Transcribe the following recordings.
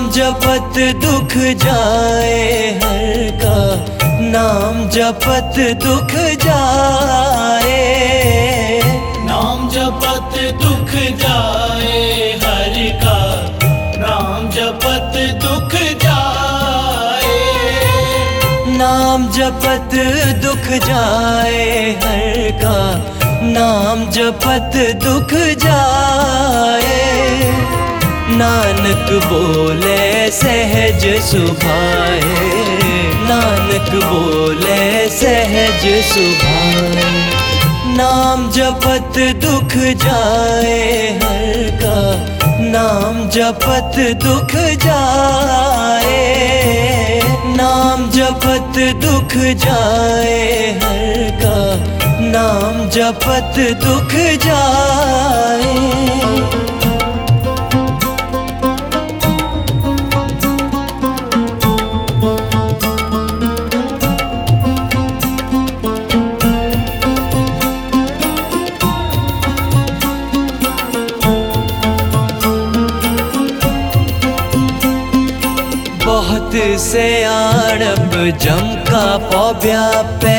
जपत दुख जाए हर का, नाम जपत दुख जाए। नाम जपत दुख जाए हर का, नाम जपत दुख जाए। नाम जपत दुख जाए हर का, नाम जपत दुख जाए। नानक बोले सहज सुभाए, नानक बोले सहज सुभाए। नाम जपत दुख जाए हर का, नाम जपत दुख जाए। नाम जपत दुख जाए हर का, नाम जपत दुख जाए। बहुत से आड़प जम का पौ व्यापे,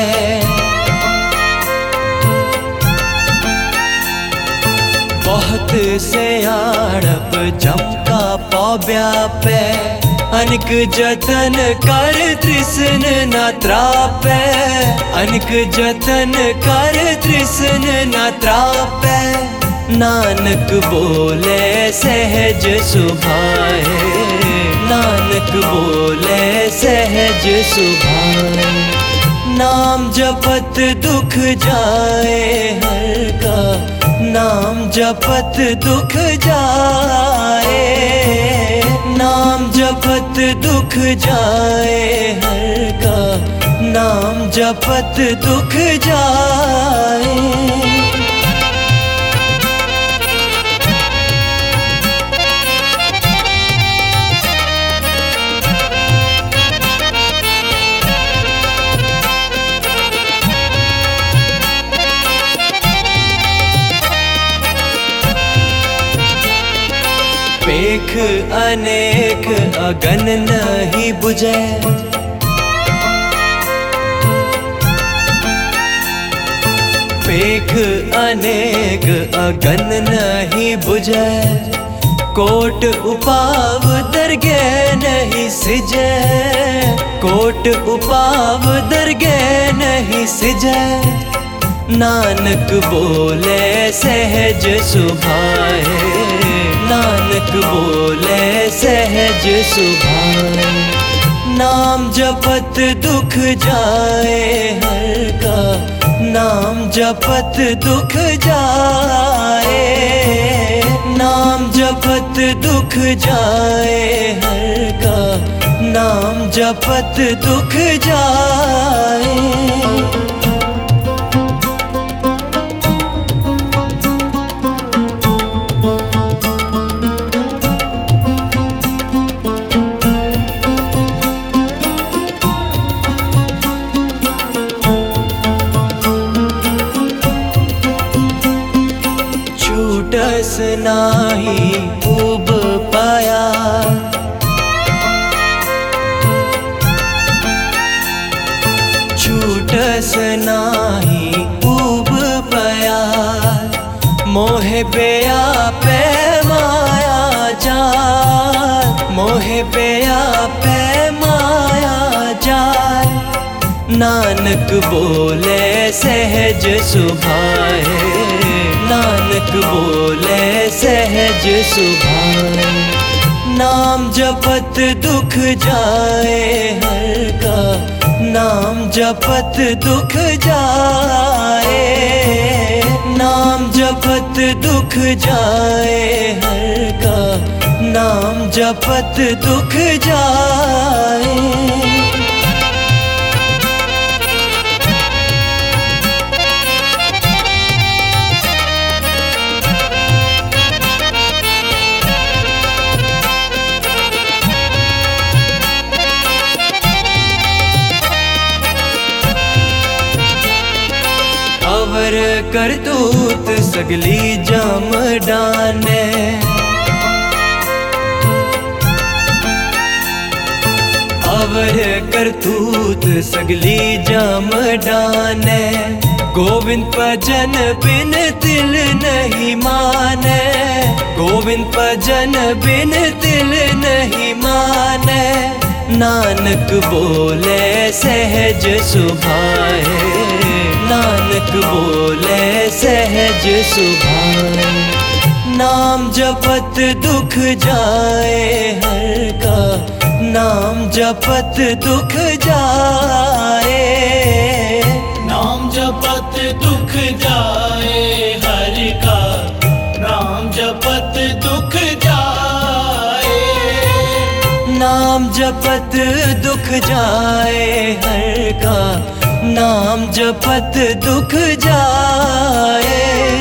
बहुत से आड़प जम का पौ व्यापे। अनिक जतन कर तृष्ण न त्रापे, अनिक जतन कर तृष्ण न त्रापे। नानक बोले सहज सुभाए, नानक बोले सहज सुभाए। नाम जपत दुख जाए हर का, नाम जपत दुख जाए। नाम जपत दुख जाए हर का, नाम जपत दुख जाए। पेख अनेक अगन नहीं बुझे, पेख अनेक अगन नहीं बुझे। कोट उपाव दरगे नहीं सिजे, कोट उपाव दरगे नहीं सिजे। नानक बोले सहज सुभाए, नानक बोले सहज सुभाए। नाम जपत दुख जाए हर का, नाम जपत दुख जाए। नाम जपत दुख जाए हर का, नाम जपत दुख जाए। छूटस नाही उब पाया, छूटस नाही उब पाया। मोहे बेया पे माया जाल, मोहे बेया पे माया जाल। नानक बोले सहज सुभाए, नानक बोले सहज सुभाए। नाम जपत दुख जाए हर का, नाम जपत दुख जाए। नाम जपत दुख जाए हर का, नाम जपत दुख जाए। अवर करतूत सगली जम डाने, अवर करतूत सगली जम डाने, गोविंद भजन बिन दिल नहीं माने, गोविंद भजन बिन दिल नहीं माने। नानक बोले सहज सुभाए, नानक बोले सहज सुभाए। नाम जपत दुख जाए हर का, नाम जपत दुख जाए, नाम जपत दुख जाए हर का, नाम जपत दुख जाए। नाम जपत दुख जाए हर का, नाम जपत दुख जाए।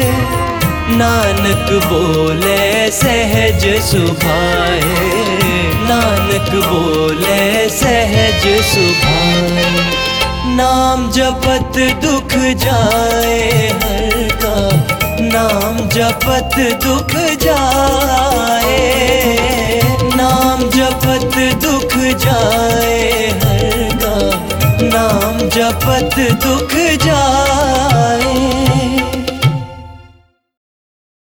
नानक बोले सहज सुभाए, नानक बोले सहज सुभाए। नाम जपत दुख जाए हर का, नाम जपत दुख जाए, नाम जपत दुख जाए हर का, नाम जपत दुख